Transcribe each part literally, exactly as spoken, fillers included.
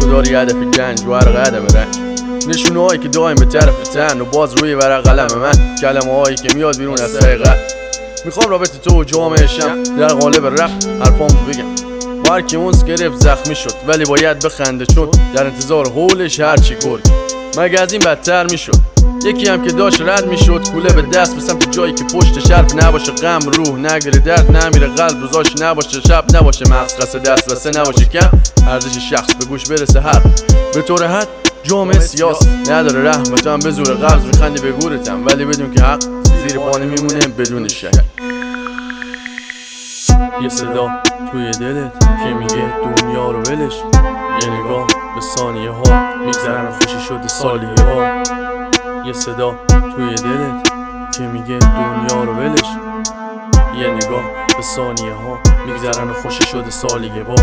داری هدف گنج و هر قدم رنج، نشونه هایی که دایم به طرف تن و باز روی ورق قلم من، کلمه هایی که میاد بیرون از حقیقت. میخوام رابطه تو و جامعهشم در قالب رپ حرفامو بگم. با هر کی اونس گرفت زخمی شد ولی باید بخنده، چون در انتظار حولش هرچی گرگ مگه از این بدتر میشد. یکی هم که داشت رد میشد کوله به دست به سمت جایی که پشت حرف نباشه، غم روح نگیره، درد نمیره، قلب روزاش نباشه، شب نباشه، مغز قصد دست وسه نباشه، کم ارزش شخص به گوش برسه حرف. به طور حد جامعه سیاس نداره رحمتم، به زور قبض میخندی به گورتم، ولی بدون که حق زیر پانی میمونه بدون شک. یه صدا توی دلت که میگه دنیا رو ولش، یه نگاه به ثانیه ها میگذرن خوشی شده سالیه ها. یه صدا توی دلت که میگه دنیا رو ولش، یه نگاه به ثانیه ها میگذرن خوشی شده سالیه با.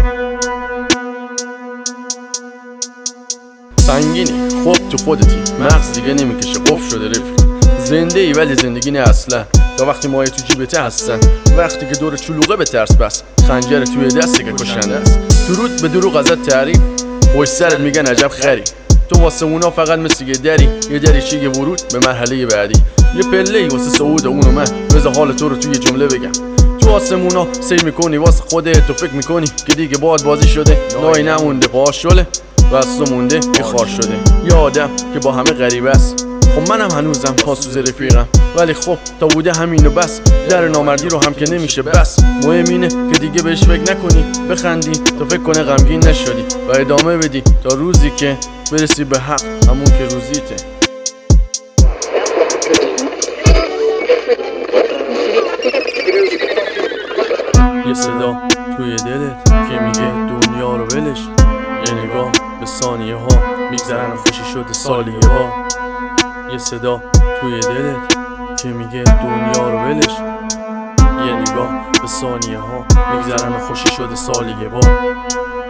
سنگینی خوب تو خودتی، مغز دیگه نمیکشه، قفل شده رفیق. زنده ای ولی زندگی نه اصلا، تا وقتی مایه تو جیبته هستن، وقتی که دور چلوغه به ترس بس، خنجر توی دستی که کشنده است. درود به دروغ ازت تعریف، پشت سرت میگن عجب خری، تو واسه اونا فقط مثل یه دری، یه دریچه یه ورود به مرحله بعدی، یه پله‌ای واسه صعود اونو من. بذار حال تو رو توی جمله بگم، تو آسمونا سیر میکنی واسه خودت، تو فکر میکنی که دیگه باد بازی شده، نایی نمونده پاهاش شله و از تو مونده که خار شده. یه آدم که با همه غریبه است، خب منم هنوزم پاسوز رفیقم، ولی خب تا بوده همینو بس، در نامردی رو هم که نمیشه بس. مهم اینه که دیگه بهش فکر نکنی، بخندی تا فکر کنه غمگین نشدی و ادامه بدی تا روزی که برسی به حق، همون که روزیته. یه صدا توی دلت که میگه دنیا رو ولش، یه نگاه به ثانیه ها میگذرن خوشی شده سالیه ها. یه صدا توی دلت که میگه دنیا رو ولش، یه نگاه به ثانیه ها میگذرن خوشی شده سالیه با.